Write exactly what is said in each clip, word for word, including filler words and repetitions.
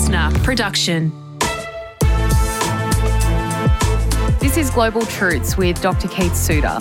listener production. This is Global Truths with Doctor Keith Suter.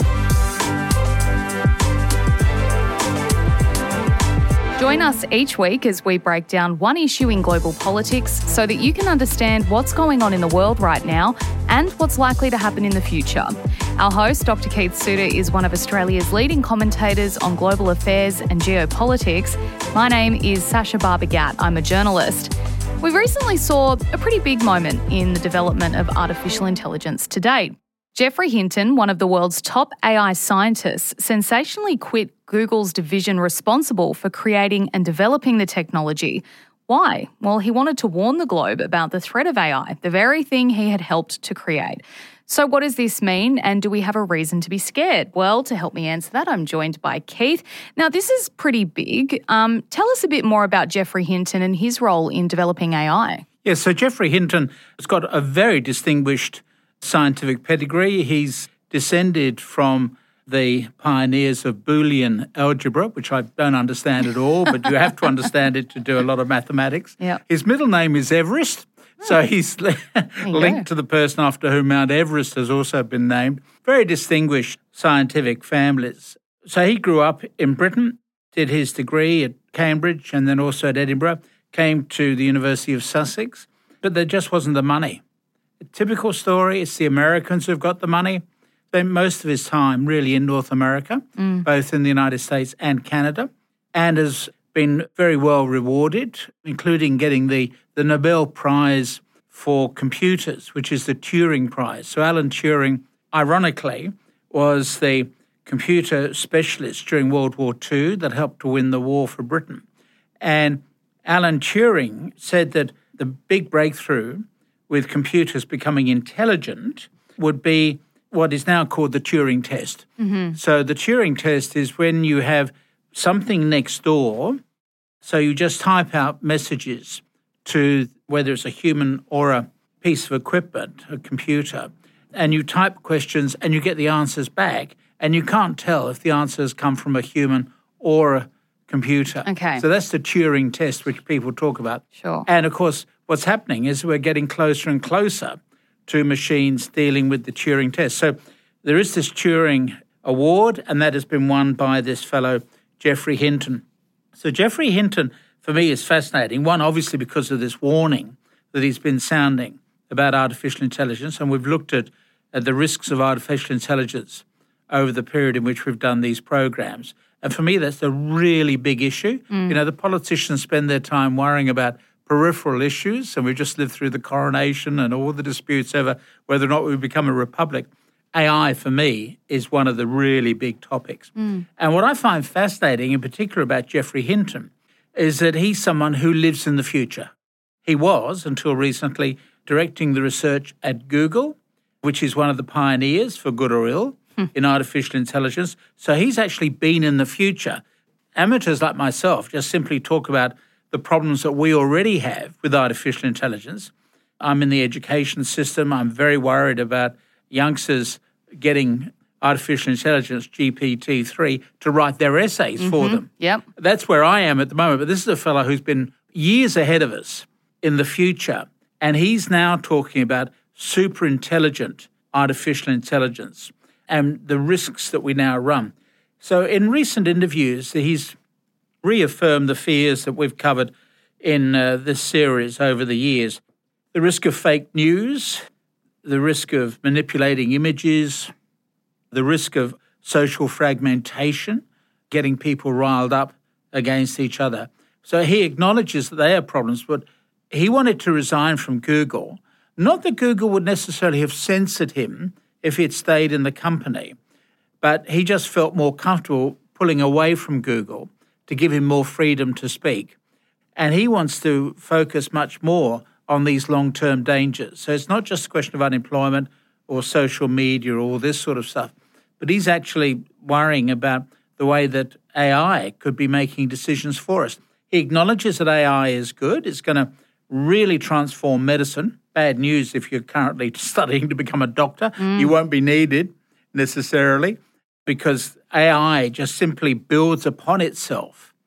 Join us each week as we break down one issue in global politics so that you can understand what's going on in the world right now and what's likely to happen in the future. Our host, Doctor Keith Suter, is one of Australia's leading commentators on global affairs and geopolitics. My name is Sasha Barbagat. I'm a journalist. We recently saw a pretty big moment in the development of artificial intelligence to date. Geoffrey Hinton, one of the world's top A I scientists, sensationally quit Google's division responsible for creating and developing the technology. Why? Well, he wanted to warn the globe about the threat of A I, the very thing he had helped to create. So what does this mean, and do we have a reason to be scared? Well, to help me answer that, I'm joined by Keith. Now, this is pretty big. Um, tell us a bit more about Geoffrey Hinton and his role in developing A I. Yes, so Geoffrey Hinton has got a very distinguished scientific pedigree. He's descended from the pioneers of Boolean algebra, which I don't understand at all, but you have to understand it to do a lot of mathematics. Yep. His middle name is Everest, so he's linked to the person after whom Mount Everest has also been named. Very distinguished scientific families. So he grew up in Britain, did his degree at Cambridge and then also at Edinburgh, came to the University of Sussex, but there just wasn't the money. A typical story, it's the Americans who've got the money. Spent most of his time really in North America, mm. both in the United States and Canada, and has been very well rewarded, including getting the, the Nobel Prize for Computers, which is the Turing Prize. So Alan Turing, ironically, was the computer specialist during World War Two that helped to win the war for Britain. And Alan Turing said that the big breakthrough with computers becoming intelligent would be what is now called the Turing test. Mm-hmm. So the Turing test is when you have something next door, so you just type out messages to whether it's a human or a piece of equipment, a computer, and you type questions and you get the answers back, and you can't tell if the answers come from a human or a computer. Okay. So that's the Turing test, which people talk about. Sure. And, of course, what's happening is we're getting closer and closer to machines dealing with the Turing test. So there is this Turing Award, and that has been won by this fellow, Geoffrey Hinton. So Geoffrey Hinton, for me, is fascinating. One, obviously, because of this warning that he's been sounding about artificial intelligence, and we've looked at, at the risks of artificial intelligence over the period in which we've done these programs. And for me, that's a really big issue. Mm. You know, the politicians spend their time worrying about peripheral issues, and we've just lived through the coronation and all the disputes over whether or not we become a republic. A I, for me, is one of the really big topics. Mm. And what I find fascinating, in particular about Geoffrey Hinton, is that he's someone who lives in the future. He was, until recently, directing the research at Google, which is one of the pioneers, for good or ill, mm. in artificial intelligence. So he's actually been in the future. Amateurs like myself just simply talk about the problems that we already have with artificial intelligence. I'm in the education system. I'm very worried about youngsters getting artificial intelligence, G P T three, to write their essays mm-hmm. for them. Yep. That's where I am at the moment. But this is a fellow who's been years ahead of us in the future, and he's now talking about super intelligent artificial intelligence and the risks that we now run. So in recent interviews, he's reaffirmed the fears that we've covered in uh, this series over the years. The risk of fake news, the risk of manipulating images, the risk of social fragmentation, getting people riled up against each other. So he acknowledges that they are problems, but he wanted to resign from Google. Not that Google would necessarily have censored him if he had stayed in the company, but he just felt more comfortable pulling away from Google to give him more freedom to speak. And he wants to focus much more on these long-term dangers. So it's not just a question of unemployment or social media or all this sort of stuff, but he's actually worrying about the way that A I could be making decisions for us. He acknowledges that A I is good. It's going to really transform medicine. Bad news if you're currently studying to become a doctor. Mm. You won't be needed necessarily, because A I just simply builds upon itself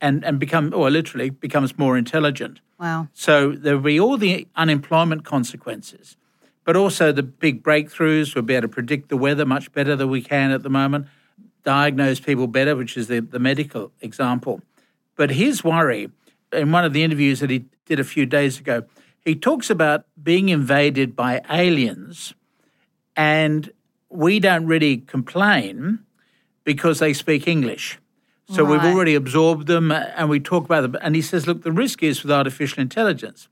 and, and become, or literally becomes more intelligent. Wow. So there will be all the unemployment consequences, but also the big breakthroughs. We'll be able to predict the weather much better than we can at the moment, diagnose people better, which is the, the medical example. But his worry, in one of the interviews that he did a few days ago, he talks about being invaded by aliens, and we don't really complain because they speak English. So Right. we've already absorbed them, and we talk about them. And he says, look, the risk is with artificial intelligence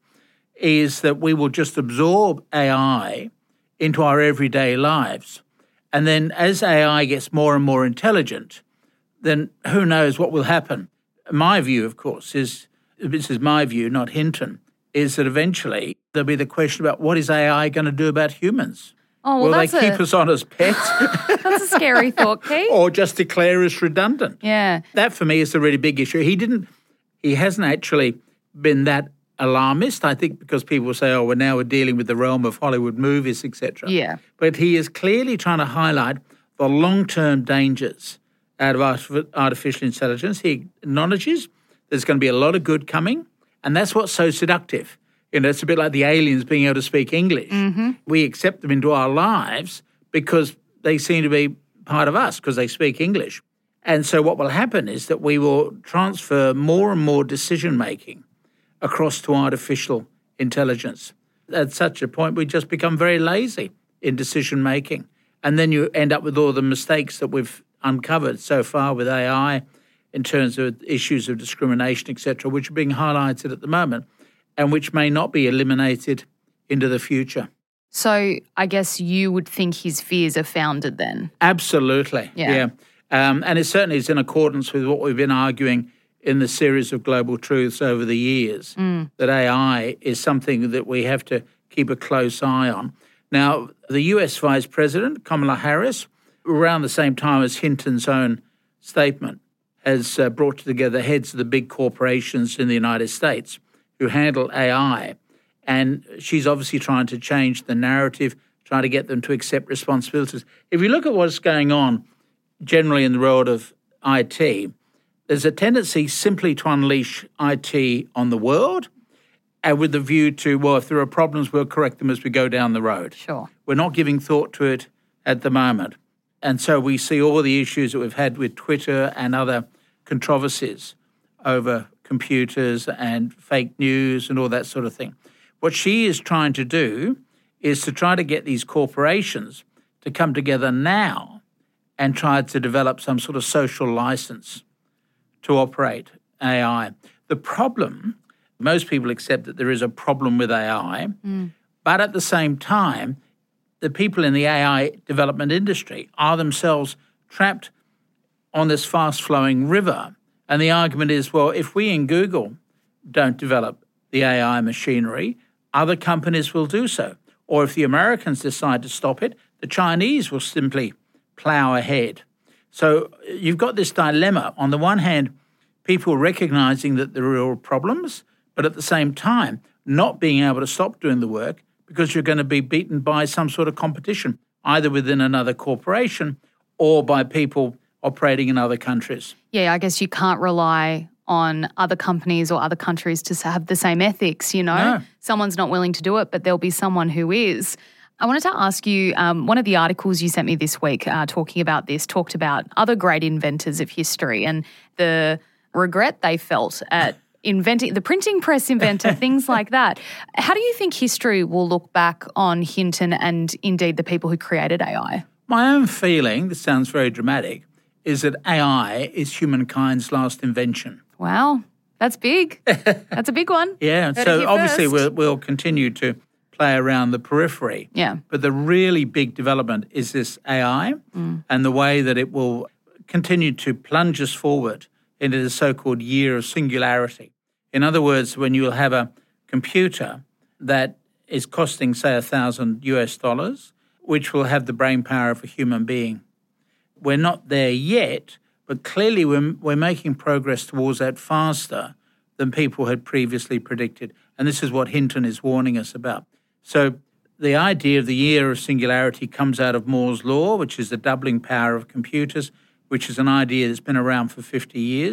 is that we will just absorb A I into our everyday lives. And then as A I gets more and more intelligent, then who knows what will happen. My view, of course, is, this is my view, not Hinton, is that eventually there'll be the question about what is A I going to do about humans? Oh, well, Will they that's keep a, us on as pets that's a scary thought, Keith. or just declare us redundant? Yeah. That for me is a really big issue. He didn't, he hasn't actually been that alarmist, I think, because people say, oh, well, now we're dealing with the realm of Hollywood movies, et cetera. Yeah. But he is clearly trying to highlight the long-term dangers out of artif- artificial intelligence. He acknowledges there's going to be a lot of good coming, and that's what's so seductive. You know, it's a bit like the aliens being able to speak English. Mm-hmm. We accept them into our lives because they seem to be part of us because they speak English. And so what will happen is that we will transfer more and more decision-making across to artificial intelligence. At such a point, we just become very lazy in decision-making. And then you end up with all the mistakes that we've uncovered so far with A I in terms of issues of discrimination, et cetera, which are being highlighted at the moment and which may not be eliminated into the future. So I guess you would think his fears are founded then. Absolutely, Yeah. yeah. Um, and it certainly is in accordance with what we've been arguing in the series of Global Truths over the years, mm. that A I is something that we have to keep a close eye on. Now, the U S Vice President, Kamala Harris, around the same time as Hinton's own statement, has uh, brought together heads of the big corporations in the United States who handle A I. And she's obviously trying to change the narrative, trying to get them to accept responsibilities. If you look at what's going on generally in the world of I T, there's a tendency simply to unleash I T on the world and with the view to, well, if there are problems, we'll correct them as we go down the road. Sure. We're not giving thought to it at the moment. And so we see all the issues that we've had with Twitter and other controversies over computers and fake news and all that sort of thing. What she is trying to do is to try to get these corporations to come together now and try to develop some sort of social license to operate A I. The problem, most people accept that there is a problem with A I, mm. but at the same time, the people in the A I development industry are themselves trapped on this fast-flowing river. And the argument is, well, if we in Google don't develop the A I machinery, other companies will do so. Or if the Americans decide to stop it, the Chinese will simply plough ahead. So you've got this dilemma. On the one hand, people recognizing that there are real problems, but at the same time, not being able to stop doing the work because you're going to be beaten by some sort of competition, either within another corporation or by people operating in other countries. Yeah, I guess you can't rely on other companies or other countries to have the same ethics, you know? No. Someone's not willing to do it, but there'll be someone who is. I wanted to ask you, um, one of the articles you sent me this week uh, talking about this talked about other great inventors of history and the regret they felt at inventing, the printing press inventor, things like that. How do you think history will look back on Hinton and indeed the people who created A I? My own feeling, this sounds very dramatic, is that A I is humankind's last invention. Wow, that's big. That's a big one. Yeah, Heard so obviously we we'll, we'll continue to play around the periphery. Yeah. But the really big development is this A I mm. and the way that it will continue to plunge us forward into the so-called year of singularity. In other words, when you'll have a computer that is costing, say, a thousand US dollars, which will have the brain power of a human being. We're not there yet, but clearly we're, we're making progress towards that faster than people had previously predicted. And this is what Hinton is warning us about. So the idea of the year of singularity comes out of Moore's law, which is the doubling power of computers, which is an idea that's been around for fifty years.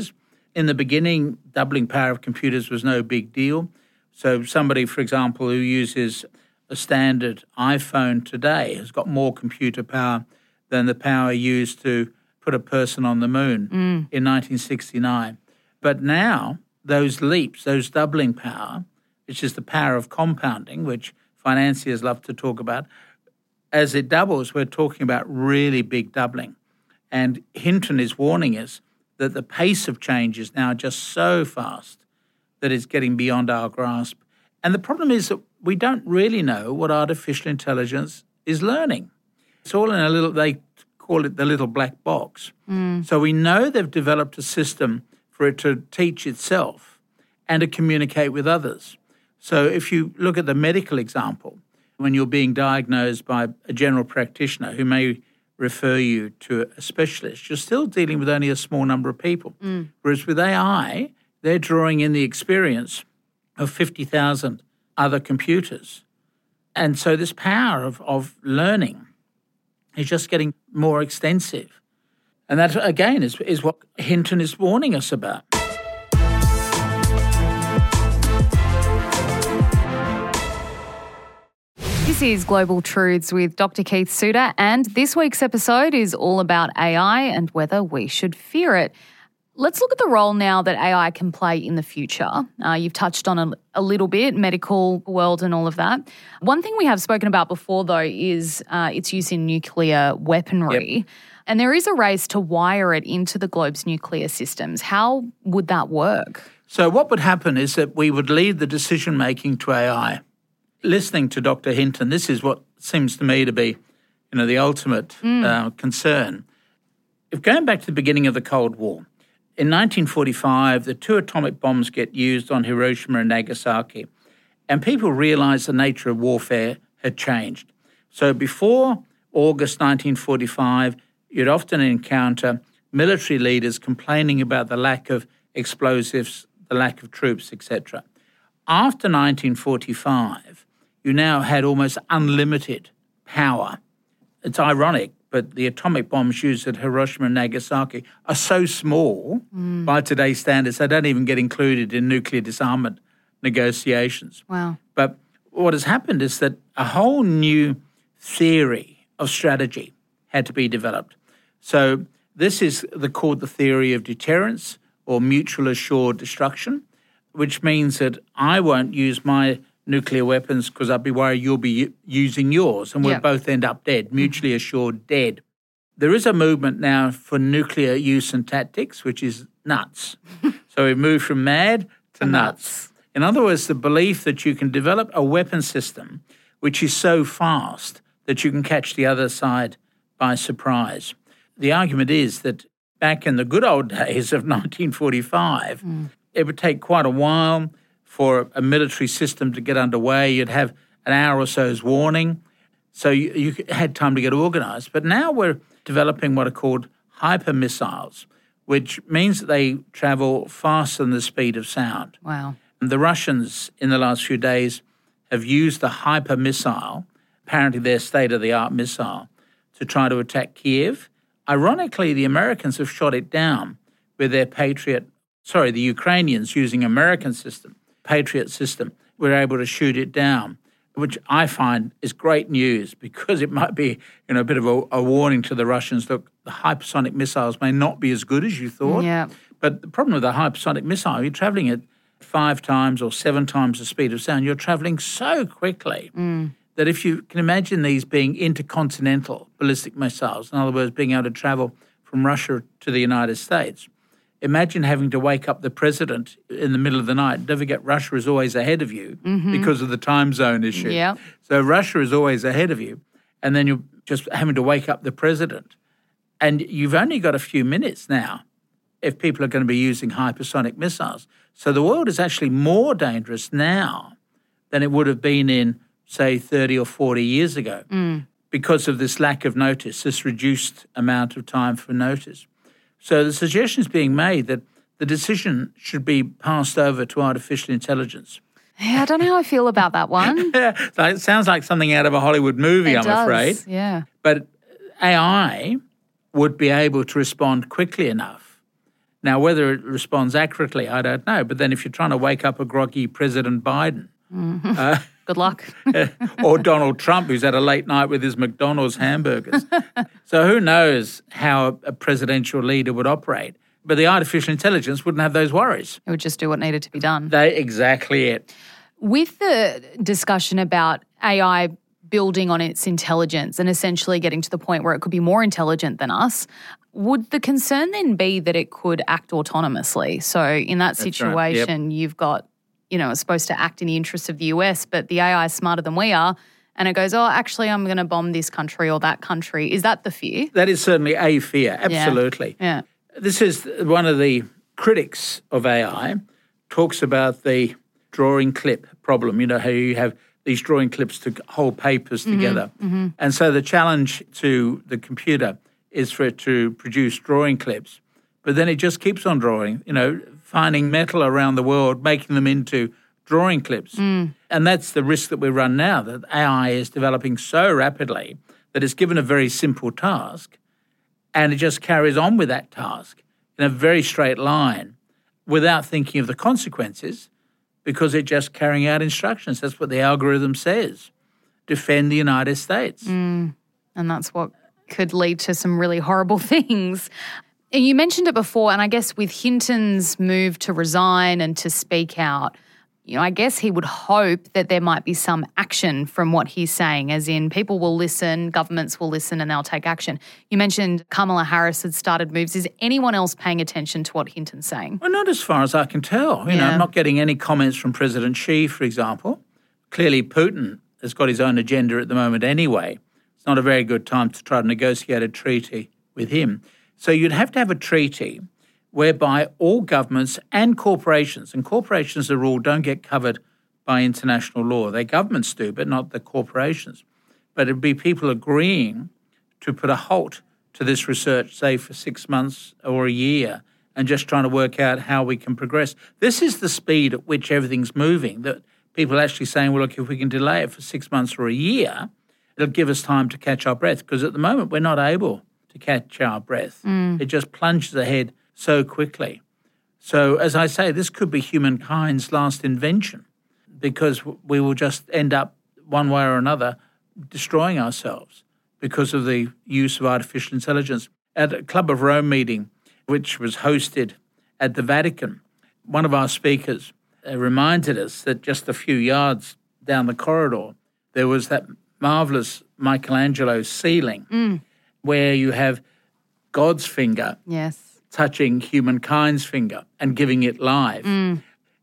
In the beginning, doubling power of computers was no big deal. So somebody, for example, who uses a standard iPhone today has got more computer power than the power used to put a person on the moon mm. in nineteen sixty-nine. But now, those leaps, those doubling power, which is the power of compounding, which financiers love to talk about, as it doubles, we're talking about really big doubling. And Hinton is warning us that the pace of change is now just so fast that it's getting beyond our grasp. And the problem is that we don't really know what artificial intelligence is learning. It's all in a little, they call it the little black box. Mm. So we know they've developed a system for it to teach itself and to communicate with others. So if you look at the medical example, when you're being diagnosed by a general practitioner who may refer you to a specialist, you're still dealing with only a small number of people. Mm. Whereas with A I, they're drawing in the experience of fifty thousand other computers. And so this power of, of learning is just getting more extensive. And that, again, is, is what Hinton is warning us about. This is Global Truths with Doctor Keith Suter, and this week's episode is all about A I and whether we should fear it. Let's look at the role now that A I can play in the future. Uh, you've touched on a, a little bit, medical world and all of that. One thing we have spoken about before, though, is uh, its use in nuclear weaponry. Yep. And there is a race to wire it into the globe's nuclear systems. How would that work? So what would happen is that we would leave the decision-making to A I. Listening to Doctor Hinton, this is what seems to me to be, you know, the ultimate mm. uh, concern. If going back to the beginning of the Cold War, in nineteen forty-five, the two atomic bombs get used on Hiroshima and Nagasaki, and people realised the nature of warfare had changed. So before August nineteen forty-five, you'd often encounter military leaders complaining about the lack of explosives, the lack of troops, et cetera. After nineteen forty-five, you now had almost unlimited power. It's ironic, but the atomic bombs used at Hiroshima and Nagasaki are so small mm. by today's standards, they don't even get included in nuclear disarmament negotiations. Wow. But what has happened is that a whole new theory of strategy had to be developed. So this is the, called the theory of deterrence or mutual assured destruction, which means that I won't use my nuclear weapons because I'd be worried you'll be using yours and we'll yep. both end up dead, mutually assured dead. There is a movement now for nuclear use and tactics, which is nuts. So we've moved from mad to nuts. nuts. In other words, the belief that you can develop a weapon system which is so fast that you can catch the other side by surprise. The argument is that back in the good old days of nineteen forty-five, mm. it would take quite a while for a military system to get underway. You'd have an hour or so's warning, so you, you had time to get organised. But now we're developing what are called hypermissiles, which means that they travel faster than the speed of sound. Wow. And the Russians in the last few days have used the hypermissile, apparently their state-of-the-art missile, to try to attack Kiev. Ironically, the Americans have shot it down with their Patriot, sorry, the Ukrainians using American system, Patriot system, were able to shoot it down, which I find is great news because it might be, you know, a bit of a, a warning to the Russians. Look, the hypersonic missiles may not be as good as you thought. Yeah. But the problem with a hypersonic missile, you're travelling at five times or seven times the speed of sound. You're travelling so quickly mm. that if you can imagine these being intercontinental ballistic missiles, in other words, being able to travel from Russia to the United States, imagine having to wake up the president in the middle of the night. Don't forget, Russia is always ahead of you mm-hmm. because of the time zone issue. Yeah. So Russia is always ahead of you, and then you're just having to wake up the president. And you've only got a few minutes now if people are going to be using hypersonic missiles. So the world is actually more dangerous now than it would have been in, say, thirty or forty years ago mm. because of this lack of notice, this reduced amount of time for notice. So the suggestion is being made that the decision should be passed over to artificial intelligence. Yeah, I don't know how I feel about that one. It sounds like something out of a Hollywood movie, it I'm does, afraid. Yeah. But A I would be able to respond quickly enough Now, whether it responds accurately, I don't know. But then if you're trying to wake up a groggy President Biden, mm-hmm. uh, good luck. or Donald Trump, who's had a late night with his McDonald's hamburgers. So who knows how a presidential leader would operate. But the artificial intelligence wouldn't have those worries. It would just do what needed to be done. They, exactly it. With the discussion about A I building on its intelligence and essentially getting to the point where it could be more intelligent than us, would the concern then be that it could act autonomously? So in that That's situation, right. Yep. you've got, you know, it's supposed to act in the interests of the U S, but the A I is smarter than we are, and it goes, oh, actually, I'm going to bomb this country or that country. Is that the fear? That is certainly a fear, absolutely. Yeah. yeah. This is one of the critics of A I, talks about the drawing clip problem, you know, how you have these drawing clips to hold papers mm-hmm, together. Mm-hmm. And so the challenge to the computer is for it to produce drawing clips. But then it just keeps on drawing, you know, finding metal around the world, making them into drawing clips. Mm. And that's the risk that we run now, that A I is developing so rapidly that it's given a very simple task and it just carries on with that task in a very straight line without thinking of the consequences, because it's just carrying out instructions. That's what the algorithm says. Defend the United States. Mm. And that's what could lead to some really horrible things. And you mentioned it before, and I guess with Hinton's move to resign and to speak out, you know, I guess he would hope that there might be some action from what he's saying, as in people will listen, governments will listen, and they'll take action. You mentioned Kamala Harris had started moves. Is anyone else paying attention to what Hinton's saying? Well, not as far as I can tell. You yeah. know, I'm not getting any comments from President Xi, for example. Clearly, Putin has got his own agenda at the moment anyway. It's not a very good time to try to negotiate a treaty with him. So you'd have to have a treaty whereby all governments and corporations, and corporations as a rule don't get covered by international law. Their governments do, but not the corporations. But it'd be people agreeing to put a halt to this research, say for six months or a year, and just trying to work out how we can progress. This is the speed at which everything's moving, that people are actually saying, well, look, if we can delay it for six months or a year, it'll give us time to catch our breath, because at the moment we're not able to catch our breath. Mm. It just plunges ahead so quickly. So, as I say, this could be humankind's last invention, because we will just end up, one way or another, destroying ourselves because of the use of artificial intelligence. At a Club of Rome meeting, which was hosted at the Vatican, one of our speakers uh, reminded us that just a few yards down the corridor, there was that marvellous Michelangelo ceiling mm. where you have God's finger yes. touching humankind's finger and giving it life. Mm.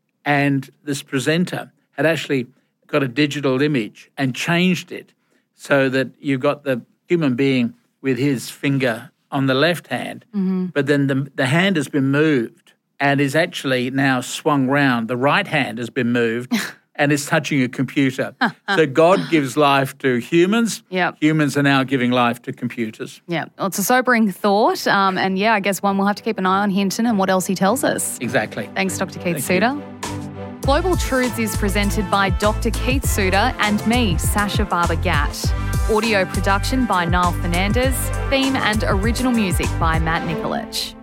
And this presenter had actually got a digital image and changed it so that you've got the human being with his finger on the left hand, mm-hmm. but then the, the hand has been moved and is actually now swung round. The right hand has been moved and is touching a computer. So God gives life to humans. Yep. Humans are now giving life to computers. Yeah, well, it's a sobering thought. Um, and yeah, I guess one will have to keep an eye on Hinton and what else he tells us. Exactly. Thanks, Doctor Keith Thank Suter. You. Global Truths is presented by Doctor Keith Suter and me, Sasha Barber-Gatt. Audio production by Niall Fernandez. Theme and original music by Matt Nikolic.